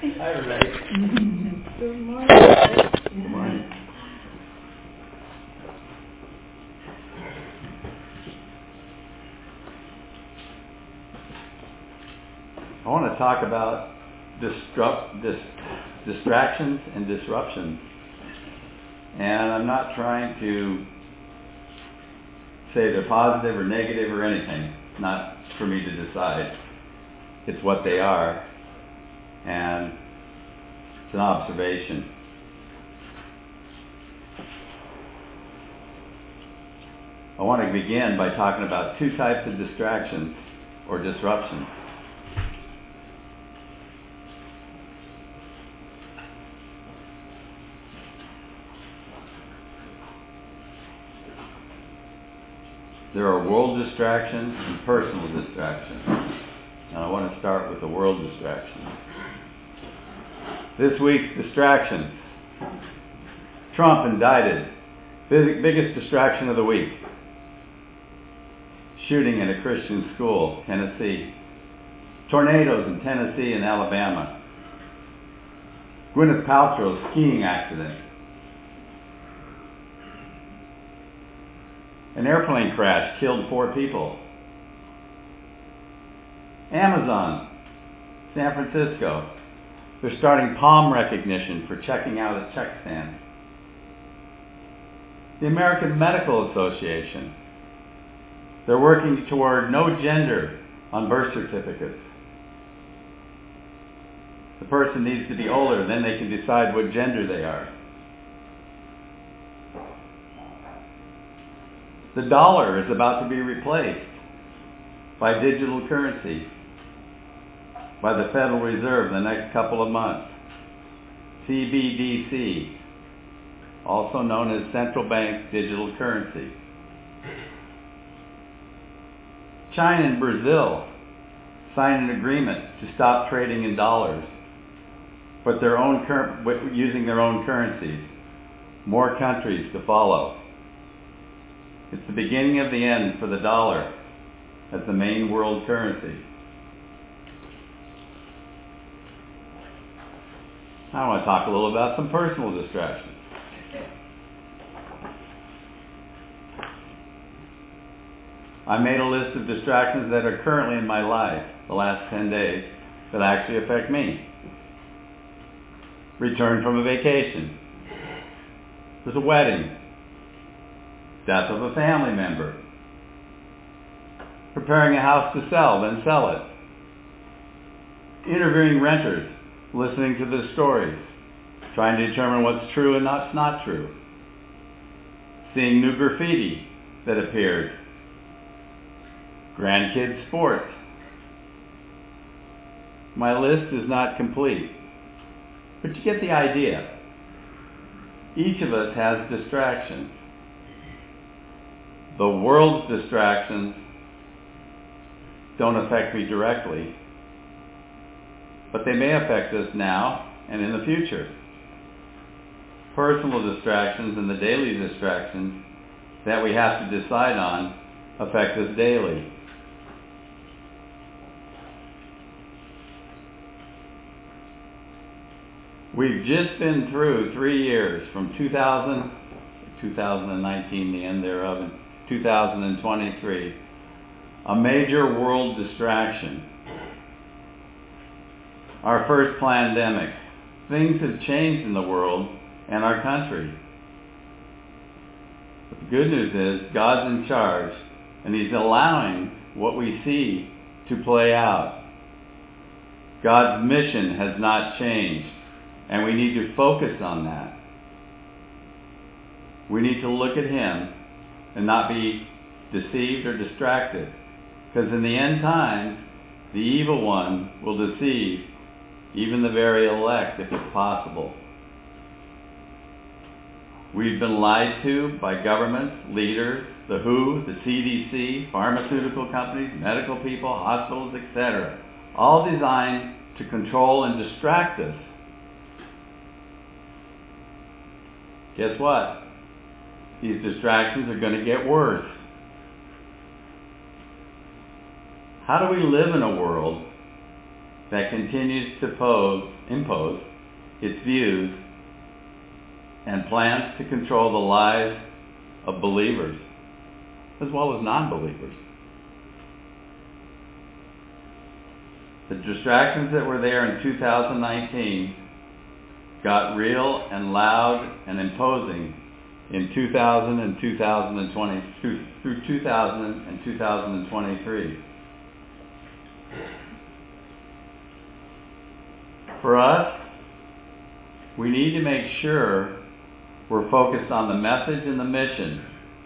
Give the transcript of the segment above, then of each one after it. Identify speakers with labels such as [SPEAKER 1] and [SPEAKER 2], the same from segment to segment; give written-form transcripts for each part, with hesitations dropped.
[SPEAKER 1] Hi, everybody.
[SPEAKER 2] Good morning.
[SPEAKER 1] Good morning. I want to talk about distractions and disruptions. And I'm not trying to say they're positive or negative or anything. It's not for me to decide. It's what they are. And it's an observation. I want to begin by talking about two types of distractions or disruptions. There are world distractions and personal distractions. And I want to start with the world distractions. This week's distractions. Trump indicted. Biggest distraction of the week. Shooting in a Christian school, Tennessee. Tornadoes in Tennessee and Alabama. Gwyneth Paltrow's skiing accident. An airplane crash killed 4 people. Amazon, San Francisco. They're starting palm recognition for checking out at check stands. The American Medical Association. They're working toward no gender on birth certificates. The person needs to be older, then they can decide what gender they are. The dollar is about to be replaced by digital currency by the Federal Reserve in the next couple of months. CBDC, also known as Central Bank Digital Currency. China and Brazil signed an agreement to stop trading in dollars, but using their own currencies. More countries to follow. It's the beginning of the end for the dollar as the main world currency. I want to talk a little about some personal distractions. I made a list of distractions that are currently in my life, the last 10 days, that actually affect me. Return from a vacation. There's a wedding. Death of a family member. Preparing a house to sell, then sell it. Interviewing renters, listening to their stories, trying to determine what's true and what's not true. Seeing new graffiti that appeared. Grandkids' sports. My list is not complete, but you get the idea. Each of us has distractions. The world's distractions don't affect me directly, but they may affect us now and in the future. Personal distractions and the daily distractions that we have to decide on affect us daily. We've just been through 3 years from 2019, the end thereof, and 2023, a major world distraction. Our first pandemic. Things have changed in the world and our country. But the good news is God's in charge, and He's allowing what we see to play out. God's mission has not changed, and we need to focus on that. We need to look at Him and not be deceived or distracted. Because in the end times, the evil one will deceive even the very elect if it's possible. We've been lied to by governments, leaders, the WHO, the CDC, pharmaceutical companies, medical people, hospitals, etc. All designed to control and distract us. Guess what? These distractions are going to get worse. How do we live in a world that continues to impose its views and plans to control the lives of believers as well as non-believers. The distractions that were there in 2019 got real and loud and imposing in 2000 and 2020 through 2000 and 2023. For us, we need to make sure we're focused on the message and the mission.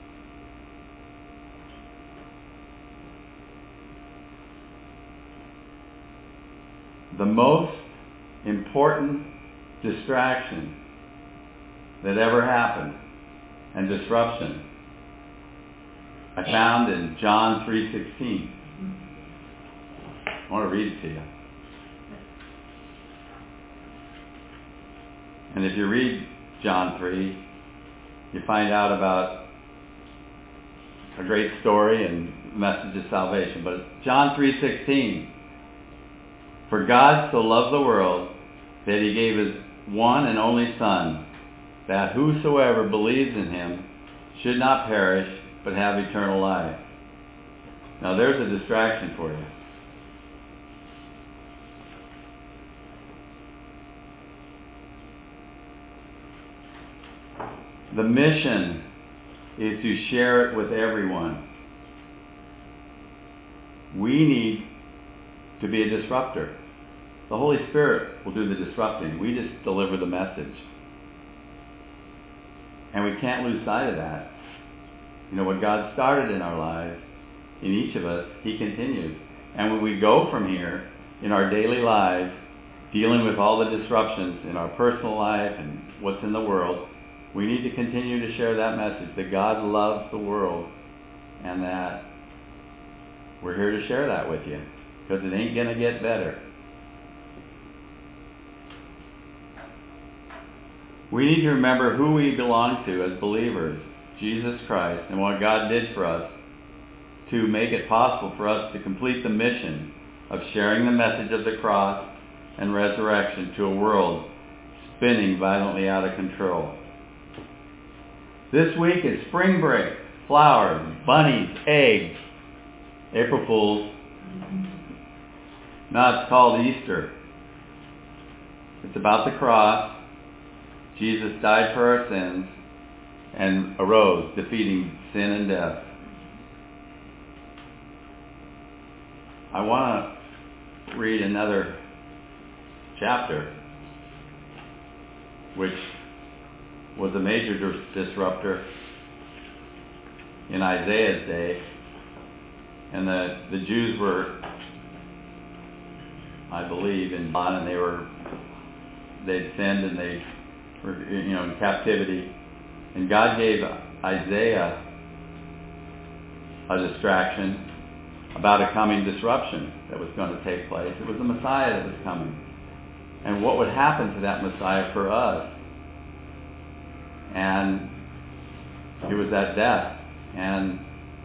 [SPEAKER 1] The most important distraction that ever happened and disruption I found in John 3:16. I want to read it to you. And if you read John 3, you find out about a great story and message of salvation. But John 3:16, for God so loved the world that he gave his one and only Son, that whosoever believes in him should not perish, but have eternal life. Now there's a distraction for you. The mission is to share it with everyone. We need to be a disruptor. The Holy Spirit will do the disrupting. We just deliver the message. And we can't lose sight of that. You know, what God started in our lives, in each of us, he continues. And when we go from here, in our daily lives, dealing with all the disruptions in our personal life and what's in the world, we need to continue to share that message that God loves the world and that we're here to share that with you because it ain't going to get better. We need to remember who we belong to as believers, Jesus Christ, and what God did for us to make it possible for us to complete the mission of sharing the message of the cross and resurrection to a world spinning violently out of control. This week is spring break, flowers, bunnies, eggs, April Fools. Now it's called Easter. It's about the cross. Jesus died for our sins and arose, defeating sin and death. I want to read another chapter, which was a major disruptor in Isaiah's day. And the Jews were, I believe, in bond, and they'd sinned and they were, in captivity. And God gave Isaiah a distraction about a coming disruption that was going to take place. It was the Messiah that was coming. And what would happen to that Messiah for us? And it was that death. And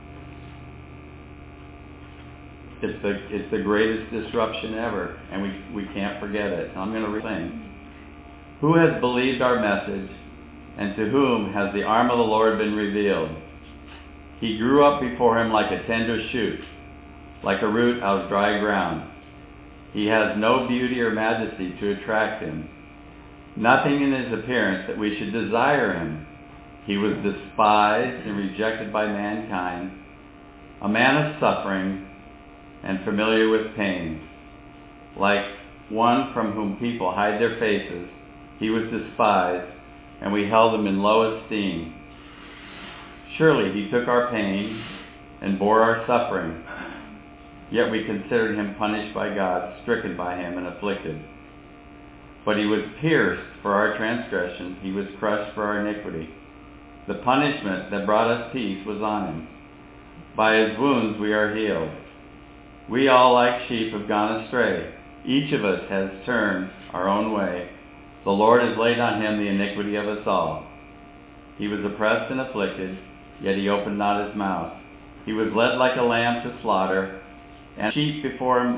[SPEAKER 1] it's the greatest disruption ever. And we can't forget it. I'm going to read. Who has believed our message, and to whom has the arm of the Lord been revealed? He grew up before him like a tender shoot, like a root out of dry ground. He has no beauty or majesty to attract him, nothing in his appearance that we should desire him. He was despised and rejected by mankind, a man of suffering and familiar with pain. Like one from whom people hide their faces, he was despised, and we held him in low esteem. Surely he took our pain and bore our suffering, yet we considered him punished by God, stricken by him, and afflicted. But he was pierced for our transgressions, he was crushed for our iniquity. The punishment that brought us peace was on him. By his wounds we are healed. We all like sheep have gone astray. Each of us has turned our own way. The Lord has laid on him the iniquity of us all. He was oppressed and afflicted, yet he opened not his mouth. He was led like a lamb to slaughter, and sheep before him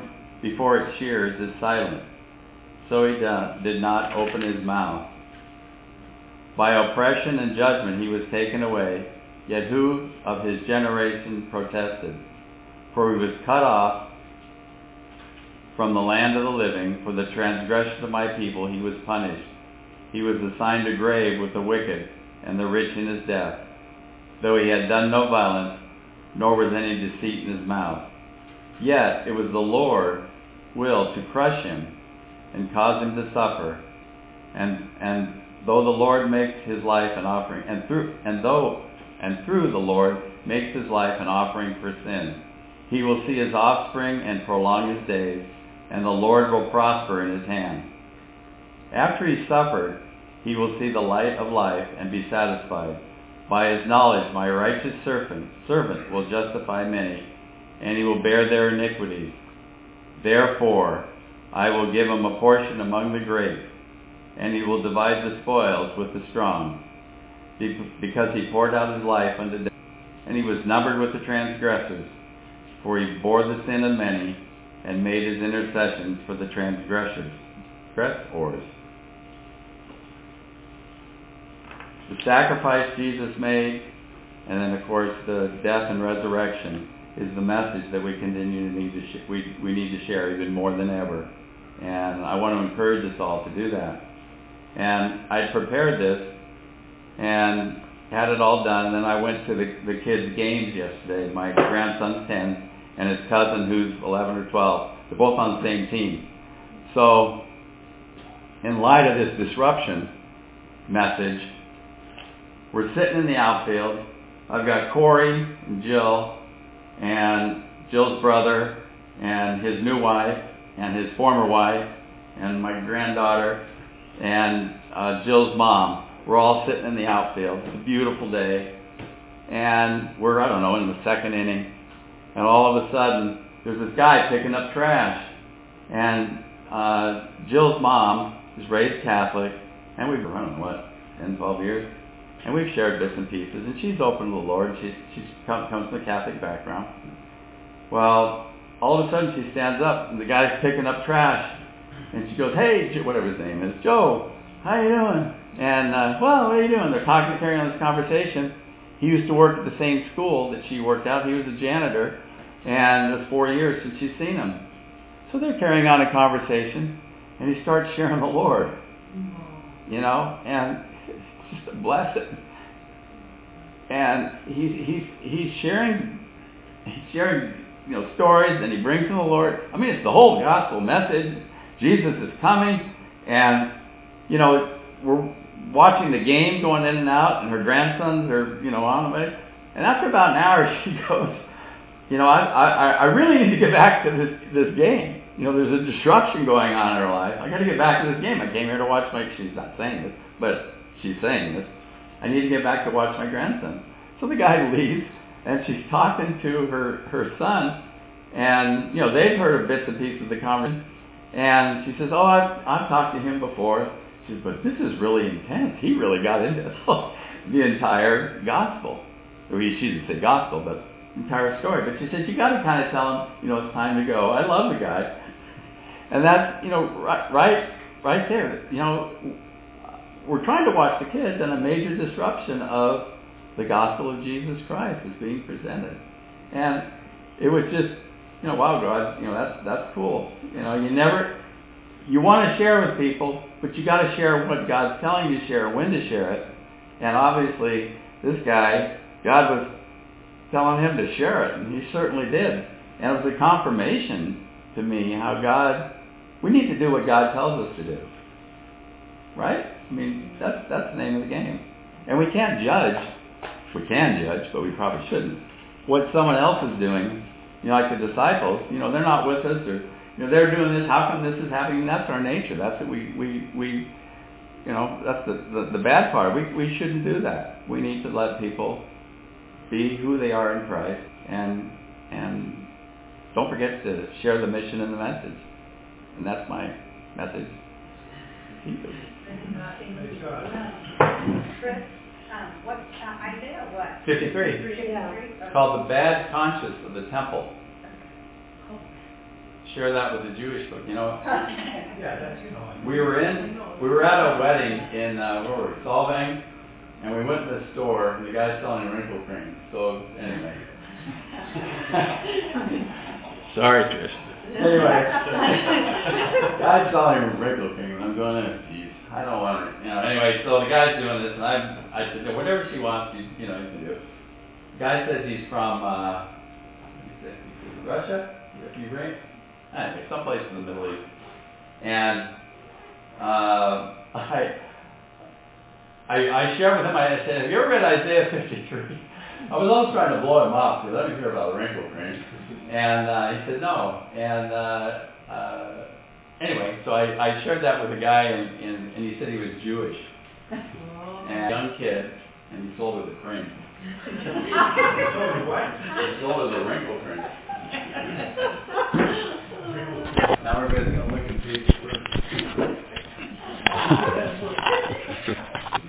[SPEAKER 1] before its shears is silent, so he did not open his mouth. By oppression and judgment he was taken away, yet who of his generation protested? For he was cut off from the land of the living. For the transgression of my people he was punished. He was assigned a grave with the wicked and the rich in his death, though he had done no violence, nor was any deceit in his mouth. Yet it was the Lord's will to crush him and cause him to suffer. And though the Lord makes his life an offering, and through the Lord makes his life an offering for sin, he will see his offspring and prolong his days, and the Lord will prosper in his hand. After he suffered, he will see the light of life and be satisfied. By his knowledge my righteous servant will justify many, and he will bear their iniquities. Therefore I will give him a portion among the great, and he will divide the spoils with the strong, because he poured out his life unto death, and he was numbered with the transgressors. For he bore the sin of many, and made his intercessions for the transgressors. The sacrifice Jesus made, and then of course the death and resurrection, is the message that we continue to need to we need to share even more than ever. And I want to encourage us all to do that. And I prepared this and had it all done. And then I went to the kids' games yesterday. My grandson's 10, and his cousin who's 11 or 12. They're both on the same team. So in light of this disruption message, we're sitting in the outfield. I've got Corey and Jill and Jill's brother and his new wife and his former wife and my granddaughter and Jill's mom. We're all sitting in the outfield. It's a beautiful day. And we're, in the second inning. And all of a sudden, there's this guy picking up trash. And Jill's mom is raised Catholic. And we've been, 10, 12 years? And we've shared bits and pieces. And she's open to the Lord. She comes from a Catholic background. Well, all of a sudden she stands up, and the guy's picking up trash. And she goes, "Hey," whatever his name is, "Joe, how you doing?" And, "Well, what are you doing?" They're talking, carrying on this conversation. He used to work at the same school that she worked at. He was a janitor. And it's 4 years since she's seen him. So they're carrying on a conversation. And he starts sharing the Lord. And it's just a blessing. And he's sharing stories, and he brings them to the Lord. It's the whole gospel message. Jesus is coming, and we're watching the game going in and out, and her grandsons are on the way. And after about an hour, she goes, I really need to get back to this game. There's a disruption going on in her life. I got to get back to this game. I came here to watch she's not saying this, but she's saying this. I need to get back to watch my grandson. So the guy leaves, and she's talking to her son, and they've heard of bits and pieces of the conversation. And she says, "Oh, I've talked to him before." She says, "But this is really intense. He really got into the entire gospel." Or she didn't say gospel, but entire story. But she said, "You got to kind of tell him, it's time to go." I love the guy, and that's right there. We're trying to watch the kids, and a major disruption of the gospel of Jesus Christ is being presented, and it was just. Wow, God, that's cool. You want to share with people, but you got to share what God's telling you to share, when to share it. And obviously, this guy, God was telling him to share it, and he certainly did. And it was a confirmation to me how we need to do what God tells us to do. Right? That's the name of the game. And we can't judge. We can judge, but we probably shouldn't. What someone else is doing. Like the disciples, they're not with us, or they're doing this. How come this is happening? That's our nature. That's what we that's the bad part. We shouldn't do that. We need to let people be who they are in Christ, and don't forget to share the mission and the message. And that's my message.
[SPEAKER 3] Chris, what Isaiah? What?
[SPEAKER 1] 53. It's called The Bad Conscience of the Temple. share that with the Jewish folk. You know,
[SPEAKER 4] Yeah, that's, you know.
[SPEAKER 1] we were at a wedding in where were we? Solvang, and we went to the store, and the guy's selling wrinkle cream. So anyway, sorry, Trish. Anyway, guy's selling wrinkle cream. I'm going, oh, geez, I don't want it. You know, anyway, so the guy's doing this, and I said, yeah, whatever she wants, you know, you can do. The guy says he's from Russia, Ukraine, anyway, someplace in the Middle East, and I shared with him. I said, "Have you ever read Isaiah 53?" I was always trying to blow him off. Let me hear about the wrinkle cream. And he said no. And anyway, so I shared that with a guy, and he said he was Jewish, and a young kid, and he sold her the cream. He sold her the wrinkle cream. Now everybody's gonna look and see.